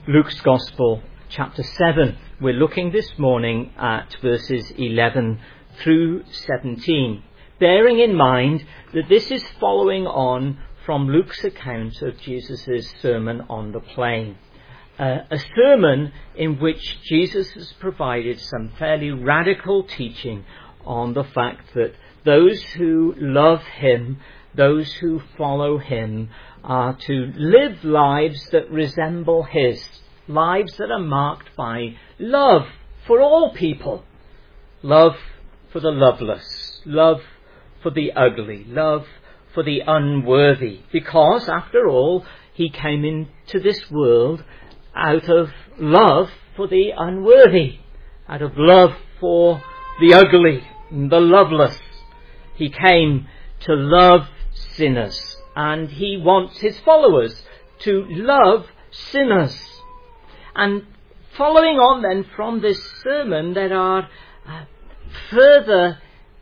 Luke's Gospel, chapter 7. We're looking this morning at verses 11 through 17, bearing in mind that this is following on from Luke's account of Jesus' Sermon on the Plain. A sermon in which Jesus has provided some fairly radical teaching on the fact that those who love him, those who follow him, are to live lives that resemble his, lives that are marked by love for all people, love for the loveless, love for the ugly, love for the unworthy, because after all he came into this world out of love for the unworthy, out of love for the ugly and the loveless. He came to love sinners, and he wants his followers to love sinners. And following on then from this sermon, there are further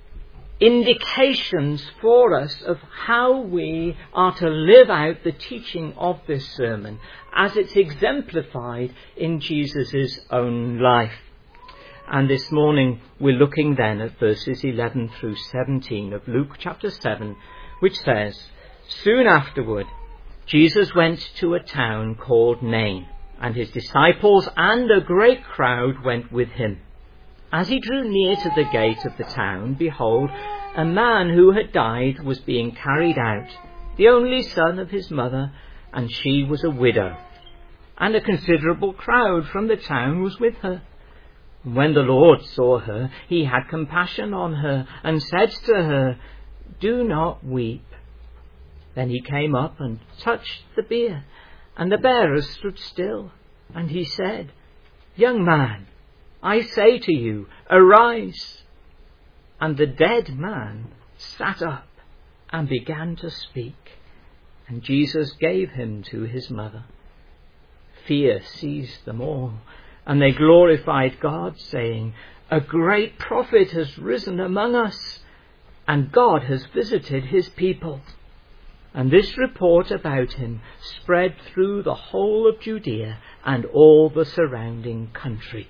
indications for us of how we are to live out the teaching of this sermon as it's exemplified in Jesus' own life. And this morning we're looking then at verses 11 through 17 of Luke chapter 7, which says, "Soon afterward, Jesus went to a town called Nain, and his disciples and a great crowd went with him. As he drew near to the gate of the town, behold, a man who had died was being carried out, the only son of his mother, and she was a widow. And a considerable crowd from the town was with her. When the Lord saw her, he had compassion on her, and said to her, 'Do not weep.' Then he came up and touched the bier, and the bearers stood still. And he said, 'Young man, I say to you, arise.' And the dead man sat up and began to speak. And Jesus gave him to his mother. Fear seized them all, and they glorified God, saying, 'A great prophet has risen among us, and God has visited his people.' And this report about him spread through the whole of Judea and all the surrounding country."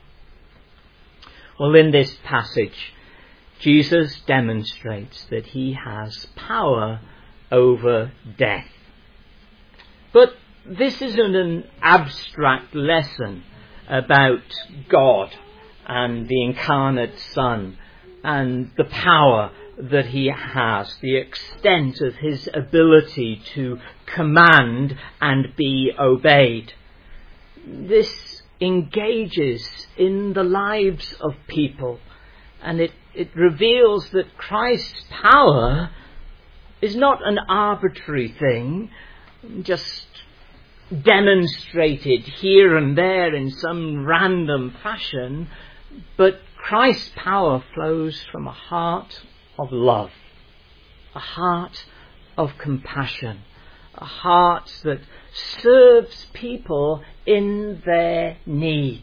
Well, in this passage, Jesus demonstrates that he has power over death. But this isn't an abstract lesson about God and the incarnate Son and the power that he has, the extent of his ability to command and be obeyed. This engages in the lives of people, and it reveals that Christ's power is not an arbitrary thing, just demonstrated here and there in some random fashion, but Christ's power flows from a heart of love, a heart of compassion, a heart that serves people in their need.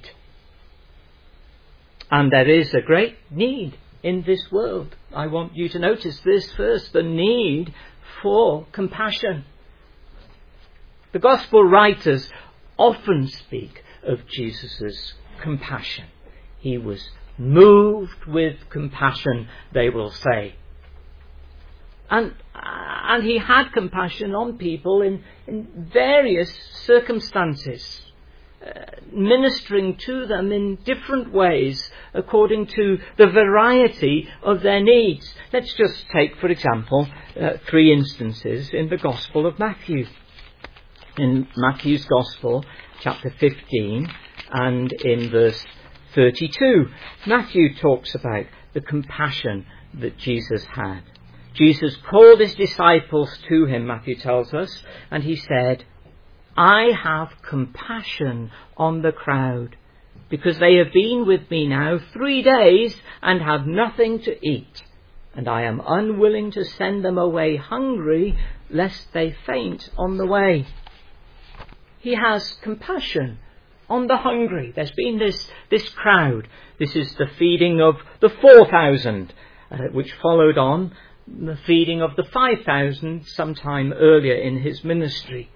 And there is a great need in this world. I want you to notice this first, the need for compassion. The Gospel writers often speak of Jesus' compassion. He was moved with compassion, they will say. And he had compassion on people in various circumstances, ministering to them in different ways according to the variety of their needs. Let's just take, for example, 3 instances in the Gospel of Matthew. In Matthew's Gospel, chapter 15, and in verse 32, Matthew talks about the compassion that Jesus had. Jesus called his disciples to him, Matthew tells us, and he said, "I have compassion on the crowd, because they have been with me now 3 days and have nothing to eat, and I am unwilling to send them away hungry, lest they faint on the way." He has compassion on the hungry. There's been this crowd. This is the feeding of the 4,000, which followed on the feeding of the 5,000 sometime earlier in his ministry.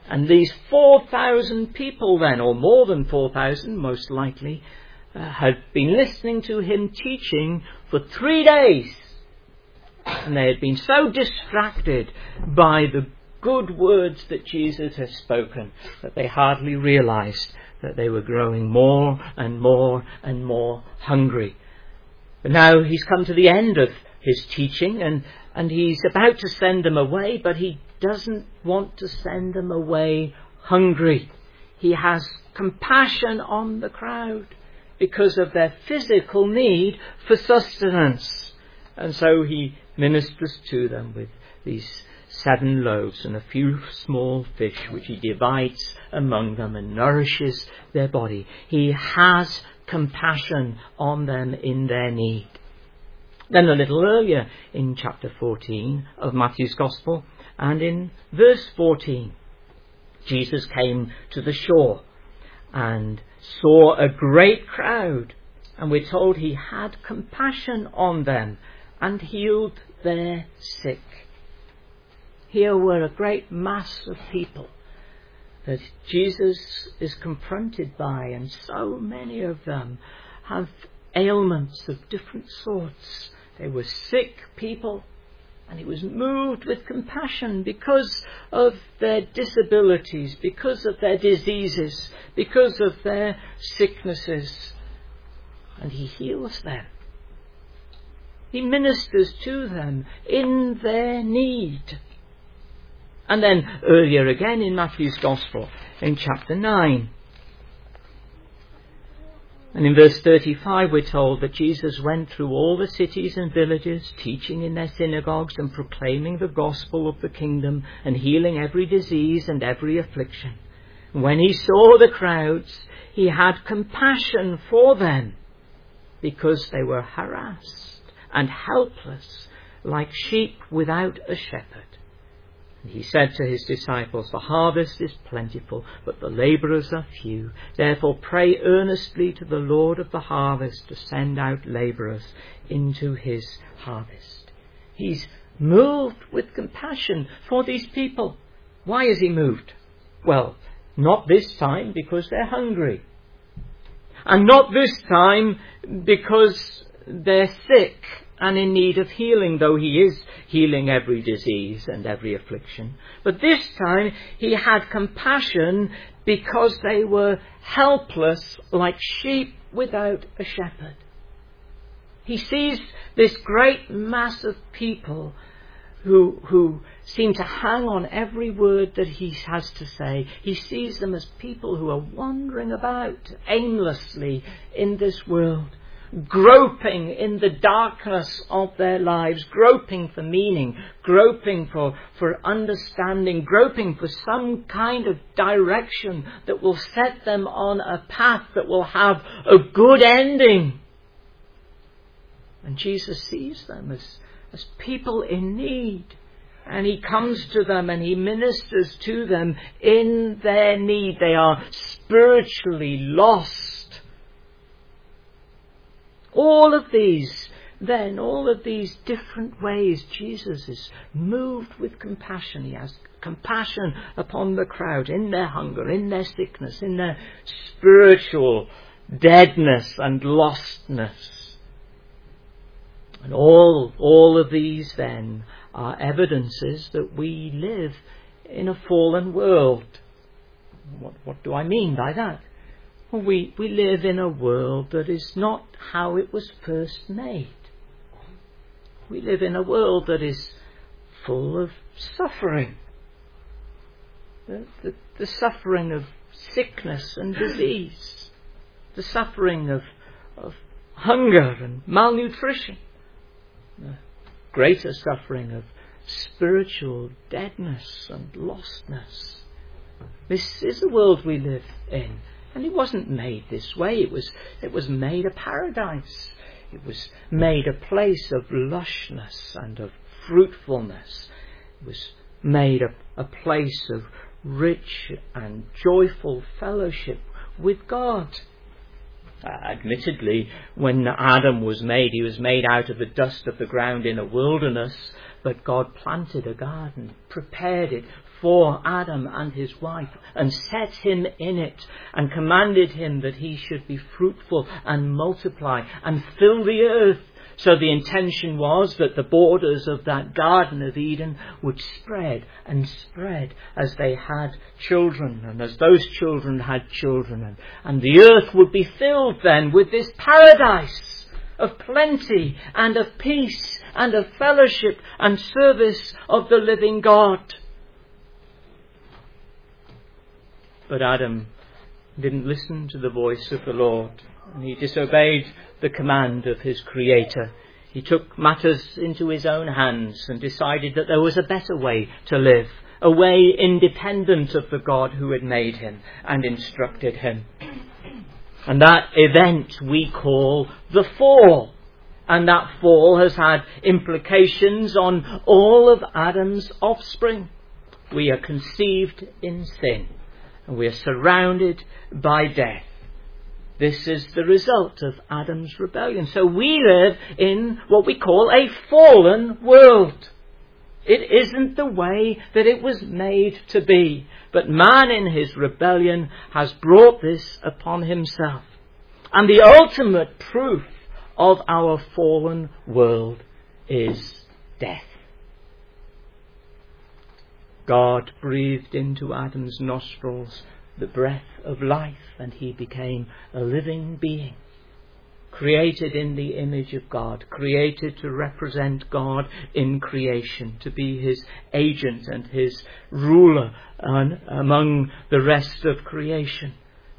And these 4,000 people then, or more than 4,000 most likely, had been listening to him teaching for 3 days. And they had been so distracted by the good words that Jesus has spoken that they hardly realized that they were growing more and more and more hungry. But now he's come to the end of his teaching and he's about to send them away, but he doesn't want to send them away hungry. He has compassion on the crowd because of their physical need for sustenance. And so he ministers to them with these 7 loaves and a few small fish, which he divides among them and nourishes their body. He has compassion on them in their need. Then a little earlier in chapter 14 of Matthew's Gospel and in verse 14, Jesus came to the shore and saw a great crowd, and we're told he had compassion on them and healed their sick. Here were a great mass of people that Jesus is confronted by, and so many of them have ailments of different sorts. They were sick people, and he was moved with compassion because of their disabilities, because of their diseases, because of their sicknesses, and he heals them. He ministers to them in their need. And then earlier again in Matthew's Gospel, in chapter 9. And in verse 35 we're told that Jesus went through all the cities and villages, teaching in their synagogues and proclaiming the gospel of the kingdom and healing every disease and every affliction. When he saw the crowds, he had compassion for them because they were harassed and helpless like sheep without a shepherd. He said to his disciples, "The harvest is plentiful, but the labourers are few. Therefore pray earnestly to the Lord of the harvest to send out labourers into his harvest." He's moved with compassion for these people. Why is he moved? Well, not this time because they're hungry. And not this time because they're sick and in need of healing, though he is healing every disease and every affliction. But this time he had compassion because they were helpless like sheep without a shepherd. He sees this great mass of people who seem to hang on every word that he has to say. He sees them as people who are wandering about aimlessly in this world, groping in the darkness of their lives, groping for meaning, groping for understanding, groping for some kind of direction that will set them on a path that will have a good ending. And Jesus sees them as people in need. And he comes to them and he ministers to them in their need. They are spiritually lost. All of these different ways, Jesus is moved with compassion. He has compassion upon the crowd in their hunger, in their sickness, in their spiritual deadness and lostness. And all of these then are evidences that we live in a fallen world. What do I mean by that? Well, we live in a world that is not how it was first made. We live in a world that is full of suffering. The suffering of sickness and disease. The suffering of hunger and malnutrition. The greater suffering of spiritual deadness and lostness. This is the world we live in. And it wasn't made this way. It was made a paradise. It was made a place of lushness and of fruitfulness. It was made a place of rich and joyful fellowship with God. Admittedly, when Adam was made, he was made out of the dust of the ground in a wilderness, but God planted a garden, prepared it for Adam and his wife, and set him in it, and commanded him that he should be fruitful and multiply and fill the earth. So the intention was that the borders of that Garden of Eden would spread and spread as they had children, and as those children had children, and the earth would be filled then with this paradise of plenty and of peace and of fellowship and service of the living God. But Adam didn't listen to the voice of the Lord, and he disobeyed the command of his Creator. He took matters into his own hands and decided that there was a better way to live, a way independent of the God who had made him and instructed him. And that event we call the fall. And that fall has had implications on all of Adam's offspring. We are conceived in sin, and we are surrounded by death. This is the result of Adam's rebellion. So we live in what we call a fallen world. It isn't the way that it was made to be. But man in his rebellion has brought this upon himself. And the ultimate proof of our fallen world is death. God breathed into Adam's nostrils the breath of life, and he became a living being, created in the image of God, created to represent God in creation, to be his agent and his ruler among the rest of creation.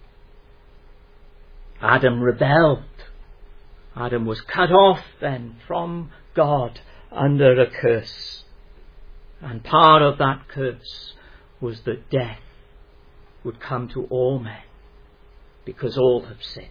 Adam rebelled. Adam was cut off then from God under a curse. And part of that curse was that death would come to all men, because all have sinned.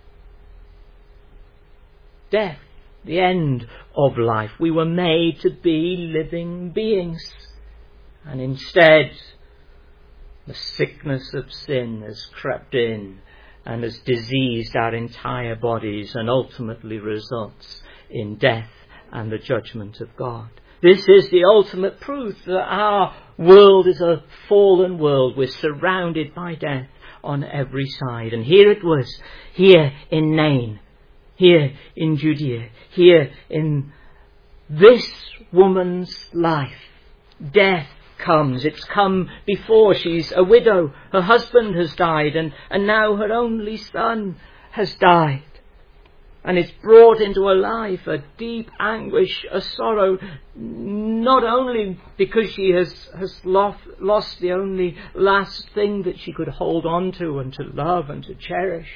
Death, the end of life. We were made to be living beings. And instead, the sickness of sin has crept in and has diseased our entire bodies and ultimately results in death and the judgment of God. This is the ultimate proof that our world is a fallen world. We're surrounded by death on every side. And here it was, here in Nain, here in Judea, here in this woman's life, death comes. It's come before. She's a widow. Her husband has died, and now her only son has died. And it's brought into her life a deep anguish, a sorrow, not only because she has lost the only last thing that she could hold on to and to love and to cherish,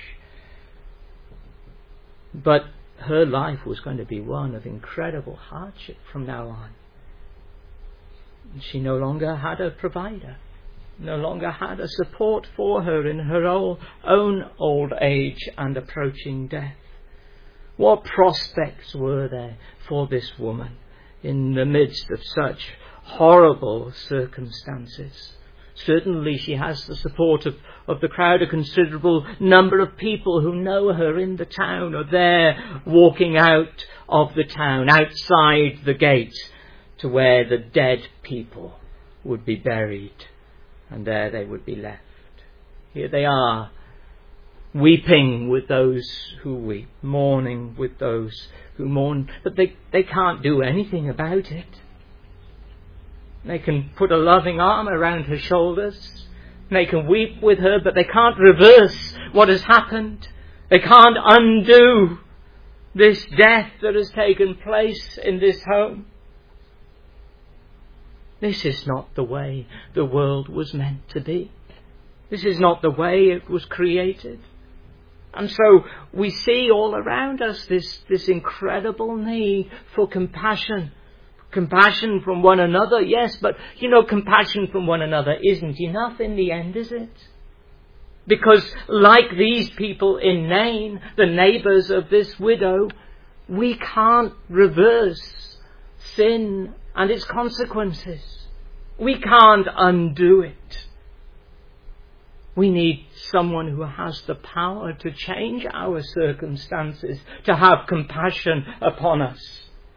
but her life was going to be one of incredible hardship from now on. She no longer had a provider, no longer had a support for her in her own old age and approaching death. What prospects were there for this woman in the midst of such horrible circumstances? Certainly she has the support of the crowd. A considerable number of people who know her in the town are there walking out of the town, outside the gate, to where the dead people would be buried, and there they would be left. Here they are, weeping with those who weep, mourning with those who mourn, but they can't do anything about it. They can put a loving arm around her shoulders, they can weep with her, but they can't reverse what has happened. They can't undo this death that has taken place in this home. This is not the way the world was meant to be. This is not the way it was created. And so we see all around us this incredible need for compassion. Compassion from one another, yes, but compassion from one another isn't enough in the end, is it? Because like these people in Nain, the neighbours of this widow, we can't reverse sin and its consequences. We can't undo it. We need someone who has the power to change our circumstances, to have compassion upon us.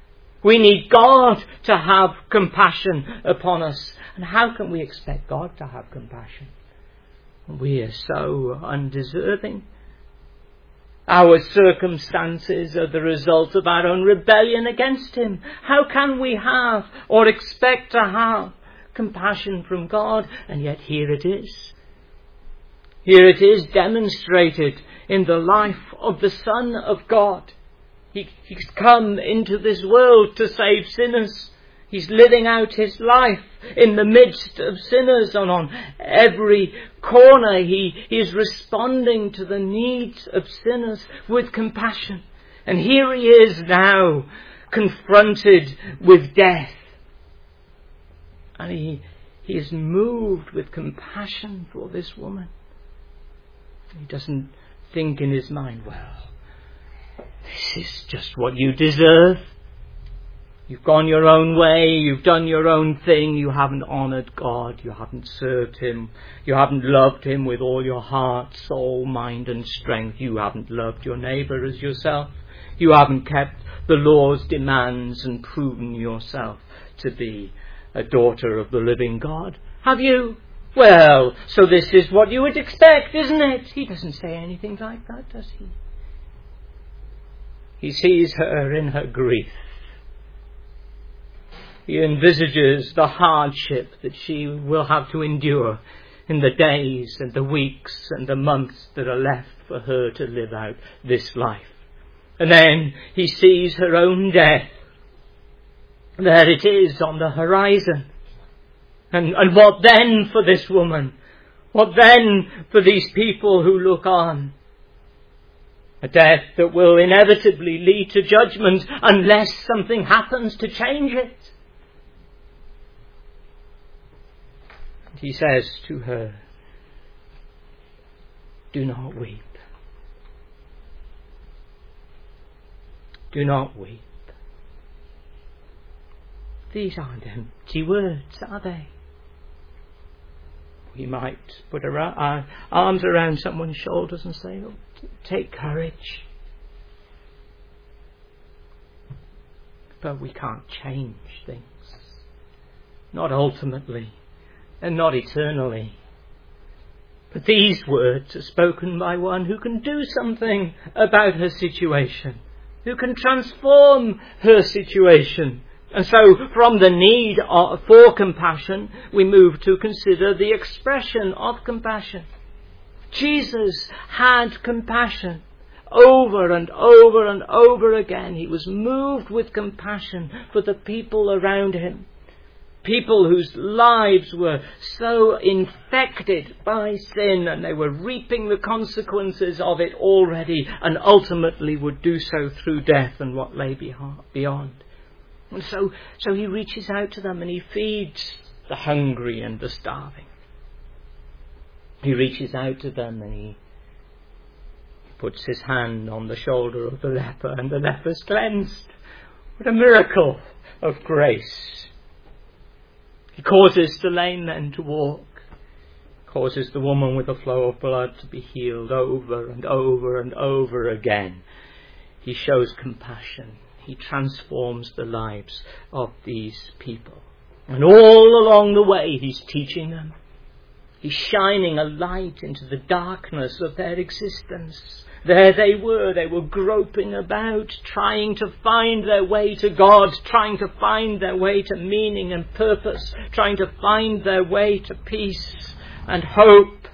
We need God to have compassion upon us. And how can we expect God to have compassion? We are so undeserving. Our circumstances are the result of our own rebellion against Him. How can we have or expect to have compassion from God? And yet here it is. Here it is demonstrated in the life of the Son of God. He's come into this world to save sinners. He's living out His life in the midst of sinners, and on every corner He is responding to the needs of sinners with compassion. And here He is now, confronted with death. And He is moved with compassion for this woman. He doesn't think in his mind, well, this is just what you deserve. You've gone your own way, you've done your own thing, you haven't honoured God, you haven't served Him, you haven't loved Him with all your heart, soul, mind and strength, you haven't loved your neighbour as yourself, you haven't kept the law's demands and proven yourself to be a daughter of the living God. Have you? Well, so this is what you would expect, isn't it? He doesn't say anything like that, does he? He sees her in her grief. He envisages the hardship that she will have to endure in the days and the weeks and the months that are left for her to live out this life. And then he sees her own death. There it is on the horizon. And what then for this woman? What then for these people who look on? A death that will inevitably lead to judgment unless something happens to change it. He says to her, do not weep. Do not weep. These aren't empty words, are they? We might put our arms around someone's shoulders and say, oh, take courage. But we can't change things. Not ultimately. And not eternally. But these words are spoken by one who can do something about her situation, who can transform her situation. And so from the need for compassion, we move to consider the expression of compassion. Jesus had compassion over and over and over again. He was moved with compassion for the people around him. People whose lives were so infected by sin, and they were reaping the consequences of it already, and ultimately would do so through death and what lay beyond. And so he reaches out to them and he feeds the hungry and the starving. He reaches out to them and he puts his hand on the shoulder of the leper, and the leper's cleansed. What a miracle of grace. He causes the lame men to walk, causes the woman with a flow of blood to be healed over and over and over again. He shows compassion. He transforms the lives of these people. And all along the way he's teaching them. He's shining a light into the darkness of their existence. There they were groping about, trying to find their way to God, trying to find their way to meaning and purpose, trying to find their way to peace and hope.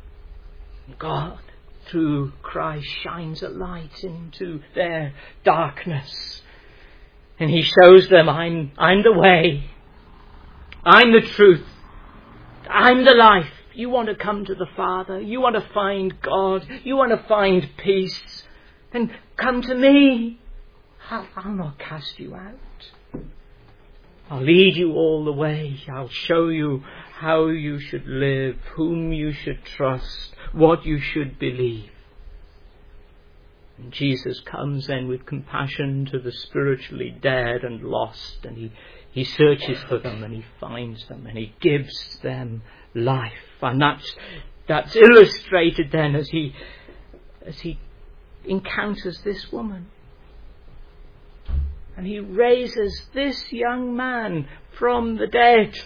God, through Christ, shines a light into their darkness. And he shows them, I'm the way, I'm the truth, I'm the life. You want to come to the Father, you want to find God, you want to find peace, then come to me. I'll not cast you out. I'll lead you all the way. I'll show you how you should live, whom you should trust, what you should believe. And Jesus comes then with compassion to the spiritually dead and lost, and he searches for them and he finds them and he gives them life. And that's illustrated then as he encounters this woman. And he raises this young man from the dead.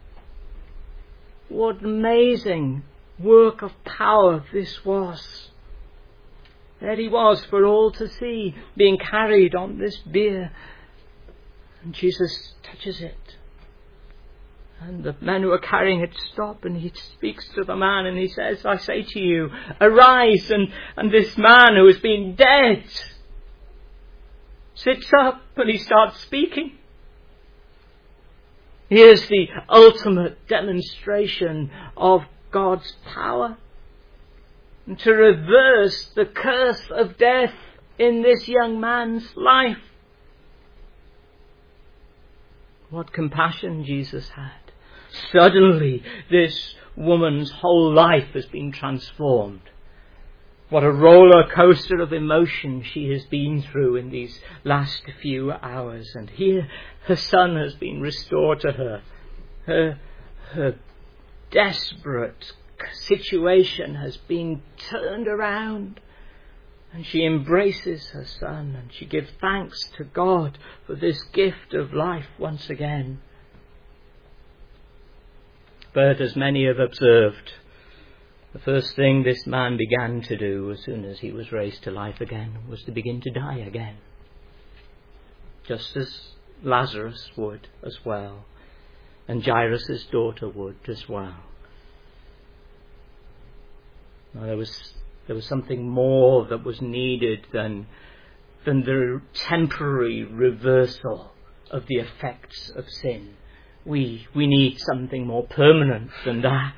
What amazing work of power this was. There he was for all to see, being carried on this bier. And Jesus touches it. And the men who are carrying it stop, and he speaks to the man and he says, I say to you, arise. And this man who has been dead sits up and he starts speaking. Here's the ultimate demonstration of God's power. And to reverse the curse of death in this young man's life. What compassion Jesus had. Suddenly this woman's whole life has been transformed. What a roller coaster of emotion she has been through in these last few hours. And here her son has been restored to her. Her desperate situation has been turned around. And she embraces her son and she gives thanks to God for this gift of life once again. But as many have observed, the first thing this man began to do as soon as he was raised to life again was to begin to die again. Just as Lazarus would as well, and Jairus' daughter would as well. Now, there was something more that was needed than the temporary reversal of the effects of sin. We need something more permanent than that.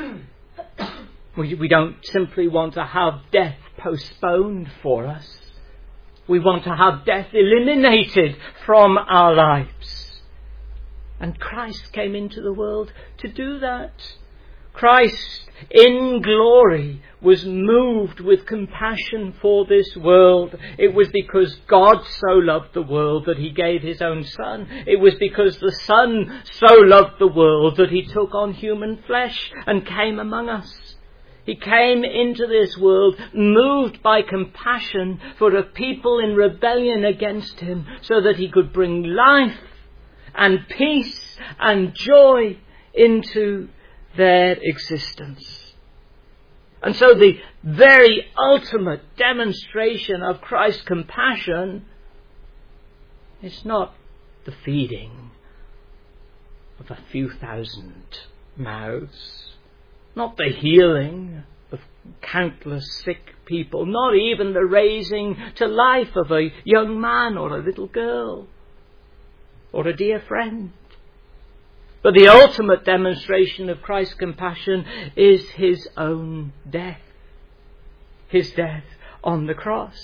We don't simply want to have death postponed for us. We want to have death eliminated from our lives. And Christ came into the world to do that. Christ in glory was moved with compassion for this world. It was because God so loved the world that he gave his own Son. It was because the Son so loved the world that he took on human flesh and came among us. He came into this world moved by compassion for a people in rebellion against him, so that he could bring life and peace and joy into their existence. And so the very ultimate demonstration of Christ's compassion is not the feeding of a few thousand mouths, not the healing of countless sick people, not even the raising to life of a young man or a little girl or a dear friend. But the ultimate demonstration of Christ's compassion is his own death. His death on the cross.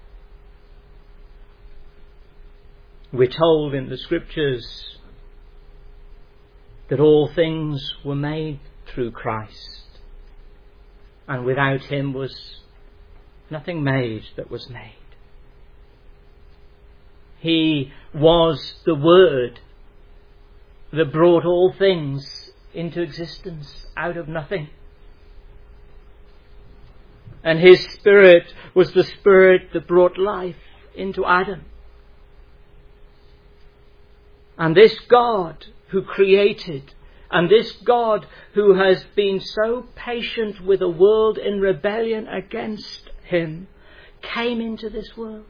We're told in the Scriptures that all things were made through Christ, and without him was nothing made that was made. He was the Word that brought all things into existence out of nothing. And his Spirit was the Spirit that brought life into Adam. And this God who created, and this God who has been so patient with a world in rebellion against him, came into this world.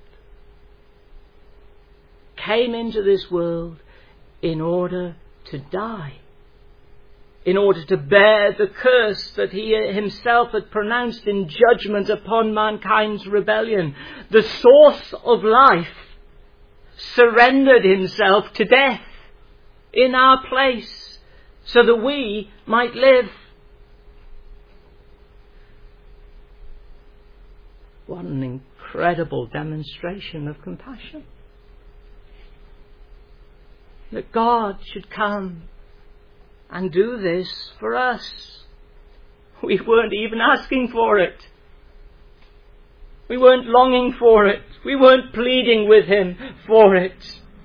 Came into this world in order to die, in order to bear the curse that he himself had pronounced in judgment upon mankind's rebellion. The source of life surrendered himself to death in our place so that we might live. What an incredible demonstration of compassion. That God should come and do this for us. We weren't even asking for it. We weren't longing for it. We weren't pleading with him for it.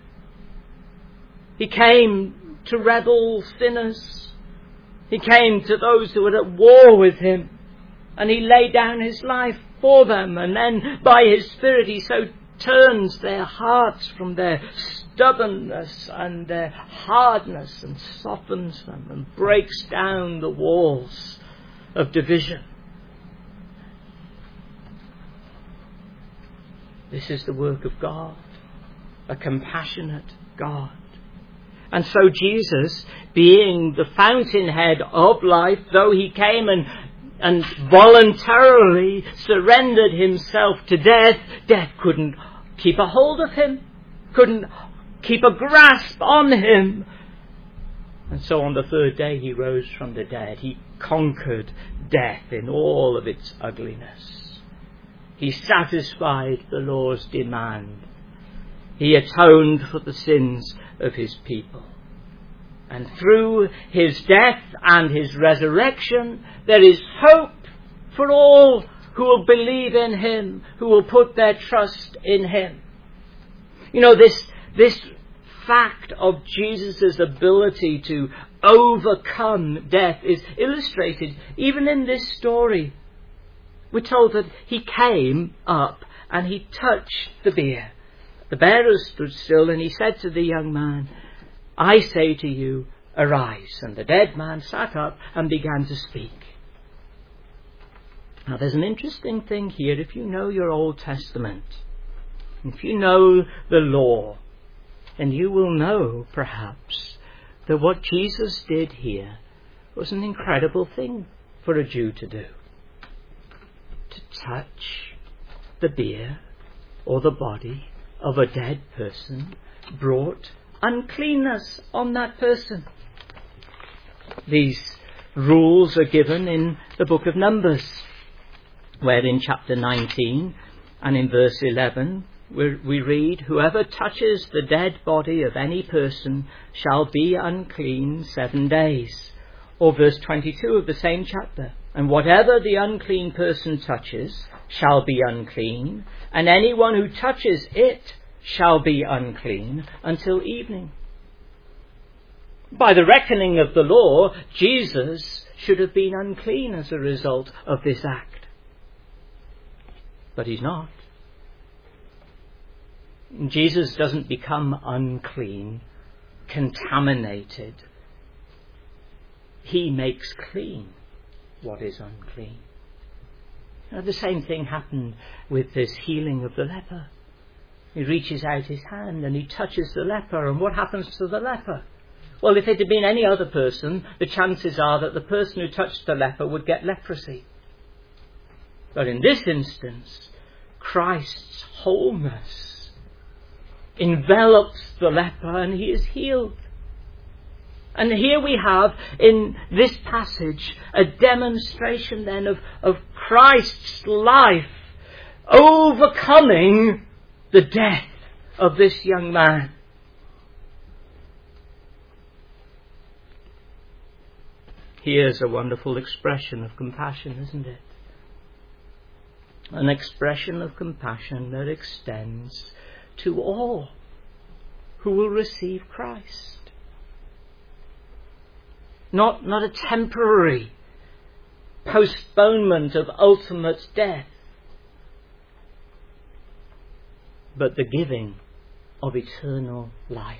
He came to rebel sinners. He came to those who were at war with him. And he laid down his life for them. And then by his Spirit he so turns their hearts from their stubbornness and their hardness and softens them and breaks down the walls of division. This is the work of God, a compassionate God. And so Jesus, being the fountainhead of life, though he came and voluntarily surrendered himself to death, death couldn't keep a hold of him, couldn't keep a grasp on him. And so on the third day he rose from the dead. He conquered death in all of its ugliness. He satisfied the law's demand. He atoned for the sins of his people. And through his death and his resurrection, there is hope for all who will believe in him, who will put their trust in him. You know, this fact of Jesus' ability to overcome death is illustrated even in this story. We're told that he came up and he touched the bier. The bearers stood still, and he said to the young man, I say to you, arise. And the dead man sat up and began to speak. Now there's an interesting thing here. If you know your Old Testament, if you know the law, then you will know perhaps that what Jesus did here was an incredible thing for a Jew to do. To touch the bier or the body of a dead person brought uncleanness on that person. These rules are given in the book of Numbers, where in chapter 19 and in verse 11 we read, whoever touches the dead body of any person shall be unclean 7 days. Or verse 22 of the same chapter, and whatever the unclean person touches shall be unclean, and anyone who touches it shall be unclean until evening. By the reckoning of the law, Jesus should have been unclean as a result of this act. But he's not. Jesus doesn't become unclean, contaminated. He makes clean what is unclean. Now, the same thing happened with this healing of the leper. He reaches out his hand and he touches the leper, and what happens to the leper? Well, if it had been any other person, the chances are that the person who touched the leper would get leprosy. But in this instance, Christ's wholeness envelops the leper and he is healed. And here we have in this passage a demonstration then of Christ's life overcoming the death of this young man. Here's a wonderful expression of compassion, isn't it? An expression of compassion that extends to all who will receive Christ. Not a temporary postponement of ultimate death, but the giving of eternal life.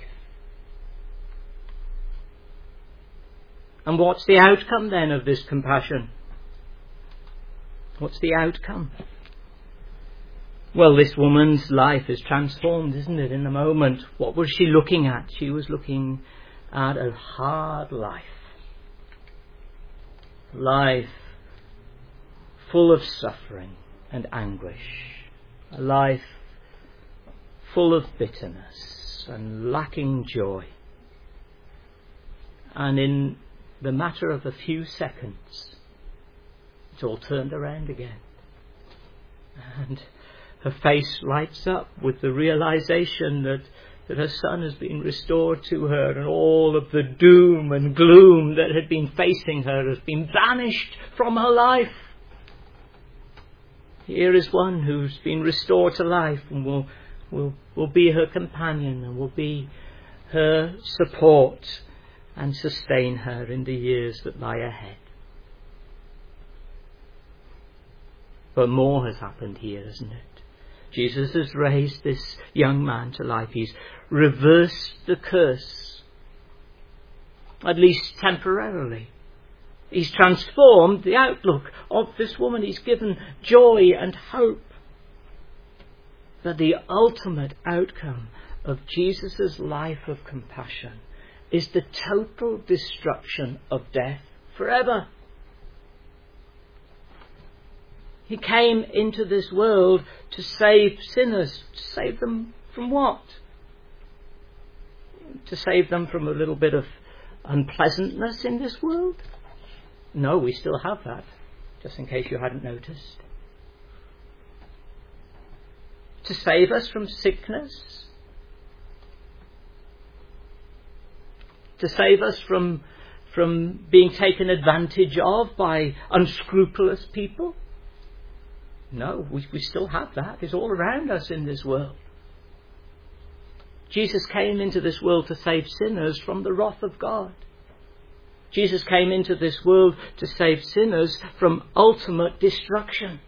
And what's the outcome then of this compassion? What's the outcome? Well, this woman's life is transformed, isn't it, in a moment? What was she looking at? She was looking at a hard life. Life full of suffering and anguish. A life full of bitterness and lacking joy. And in the matter of a few seconds, it's all turned around again. And her face lights up with the realization that her son has been restored to her, and all of the doom and gloom that had been facing her has been banished from her life. Here is one who's been restored to life and will be her companion and will be her support and sustain her in the years that lie ahead. But more has happened here, isn't it? Jesus has raised this young man to life. He's reversed the curse, at least temporarily. He's transformed the outlook of this woman. He's given joy and hope. But the ultimate outcome of Jesus' life of compassion is the total destruction of death forever. He came into this world to save sinners. To save them from what? To save them from a little bit of unpleasantness in this world? No, we still have that, just in case you hadn't noticed. To save us from sickness? To save us from being taken advantage of by unscrupulous people? No, we still have that. It's all around us in this world. Jesus came into this world to save sinners from the wrath of God. Jesus came into this world to save sinners from ultimate destruction.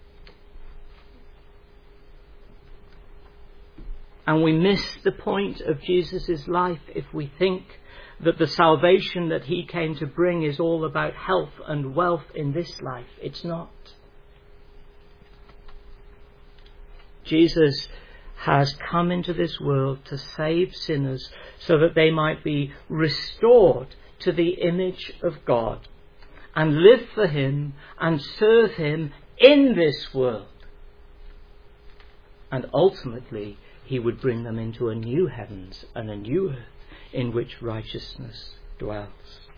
And we miss the point of Jesus' life if we think that the salvation that he came to bring is all about health and wealth in this life. It's not. Jesus has come into this world to save sinners so that they might be restored to the image of God and live for him and serve him in this world. And ultimately, he would bring them into a new heavens and a new earth in which righteousness dwells.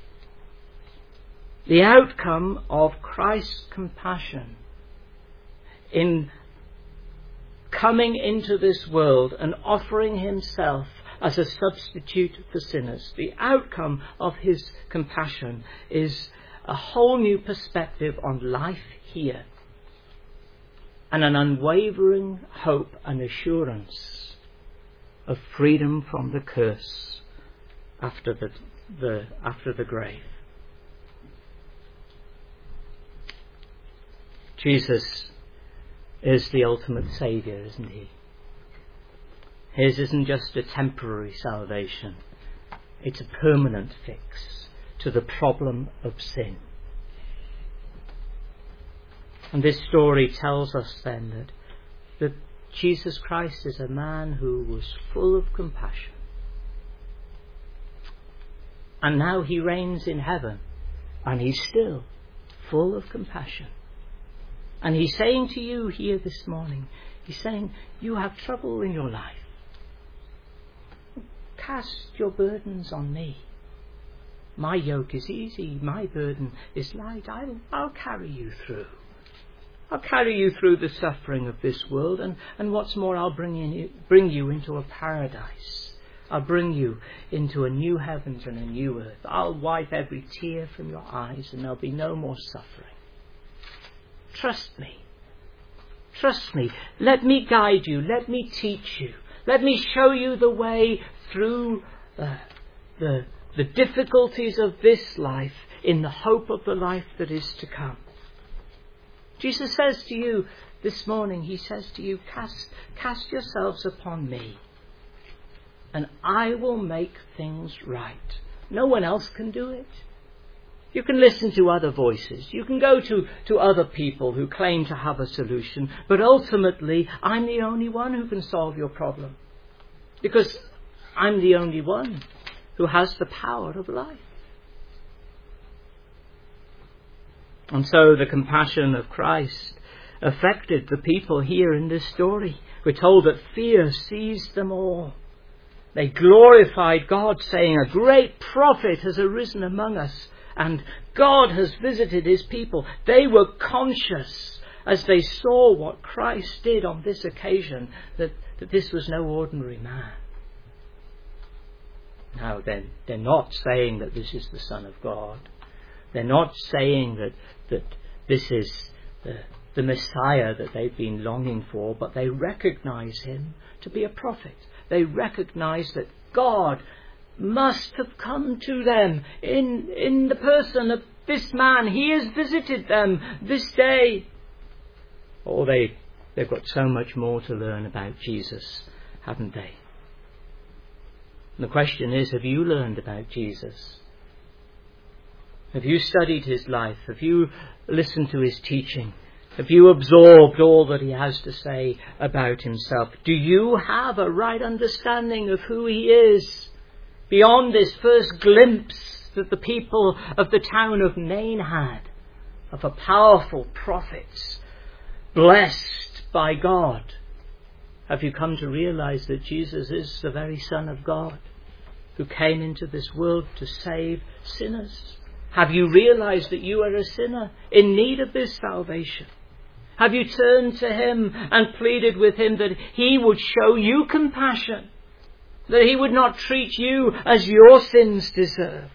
The outcome of Christ's compassion in coming into this world and offering himself as a substitute for sinners, the outcome of his compassion is a whole new perspective on life here and an unwavering hope and assurance of freedom from the curse after the grave. Jesus is the ultimate Saviour, isn't he? His isn't just a temporary salvation. It's a permanent fix to the problem of sin. And this story tells us then that Jesus Christ is a man who was full of compassion. And now he reigns in heaven, and he's still full of compassion. And he's saying to you here this morning, he's saying, you have trouble in your life. Cast your burdens on me. My yoke is easy, my burden is light. I'll carry you through. I'll carry you through the suffering of this world, and what's more, I'll bring you into a paradise. I'll bring you into a new heavens and a new earth. I'll wipe every tear from your eyes, and there'll be no more suffering. Trust me. Trust me. Let me guide you. Let me teach you. Let me show you the way through the difficulties of this life in the hope of the life that is to come. Jesus says to you this morning, he says to you, cast yourselves upon me, and I will make things right. No one else can do it. You can listen to other voices. You can go to other people who claim to have a solution. But ultimately, I'm the only one who can solve your problem. Because I'm the only one who has the power of life. And so the compassion of Christ affected the people here in this story. We're told that fear seized them all. They glorified God, saying, a great prophet has arisen among us, and God has visited his people. They were conscious as they saw what Christ did on this occasion, that this was no ordinary man. Now then, they're not saying that this is the Son of God. They're not saying that this is the Messiah that they've been longing for, but they recognize him to be a prophet. They recognize that God must have come to them in the person of this man. He has visited them this day. Or they They've got so much more to learn about Jesus, haven't they? And the question is, have you learned about Jesus? Have you studied his life? Have you listened to his teaching? Have you absorbed all that he has to say about himself? Do you have a right understanding of who he is beyond this first glimpse that the people of the town of Nain had of a powerful prophet blessed by God? Have you come to realize that Jesus is the very Son of God who came into this world to save sinners? Have you realized that you are a sinner in need of this salvation? Have you turned to him and pleaded with him that he would show you compassion, that he would not treat you as your sins deserve?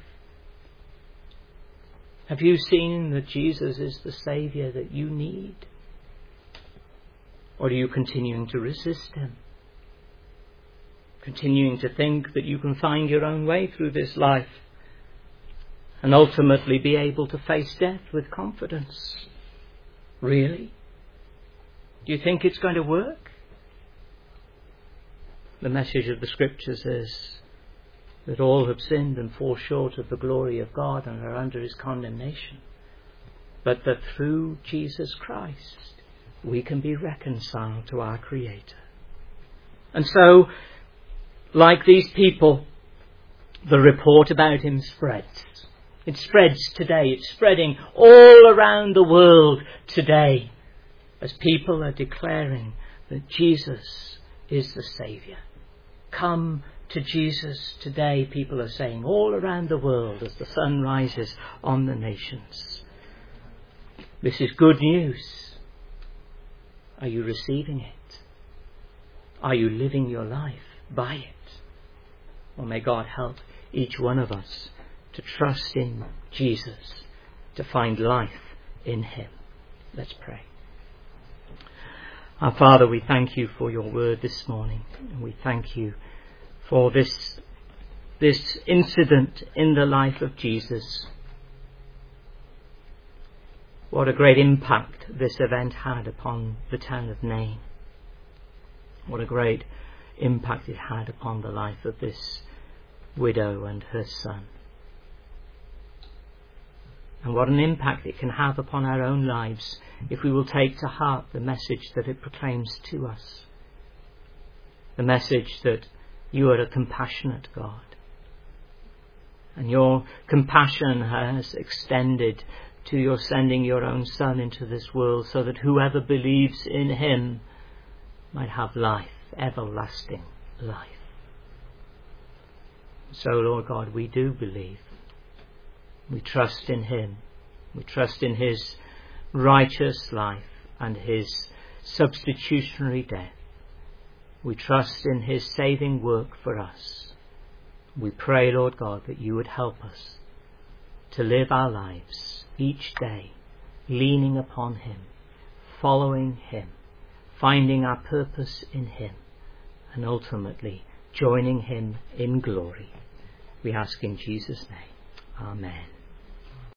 Have you seen that Jesus is the Saviour that you need? Or are you continuing to resist him? Continuing to think that you can find your own way through this life and ultimately be able to face death with confidence? Really? Do you think it's going to work? The message of the Scriptures is that all have sinned and fall short of the glory of God and are under his condemnation. But that through Jesus Christ we can be reconciled to our Creator. And so, like these people, the report about him spreads. It spreads today. It's spreading all around the world today as people are declaring that Jesus is the Saviour. Come to Jesus today, people are saying all around the world as the sun rises on the nations. This is good news. Are you receiving it? Are you living your life by it? Well, may God help each one of us to trust in Jesus, to find life in him. Let's pray. Our Father, we thank you for your word this morning. And we thank you for this incident in the life of Jesus. What a great impact this event had upon the town of Nain. What a great impact it had upon the life of this widow and her son. And what an impact it can have upon our own lives if we will take to heart the message that it proclaims to us. The message that you are a compassionate God. And your compassion has extended to your sending your own Son into this world so that whoever believes in him might have life, everlasting life. So, Lord God, we do believe. We trust in him. We trust in his righteous life and his substitutionary death. We trust in his saving work for us. We pray, Lord God, that you would help us to live our lives each day leaning upon him, following him, finding our purpose in him, and ultimately joining him in glory. We ask in Jesus' name. Amen.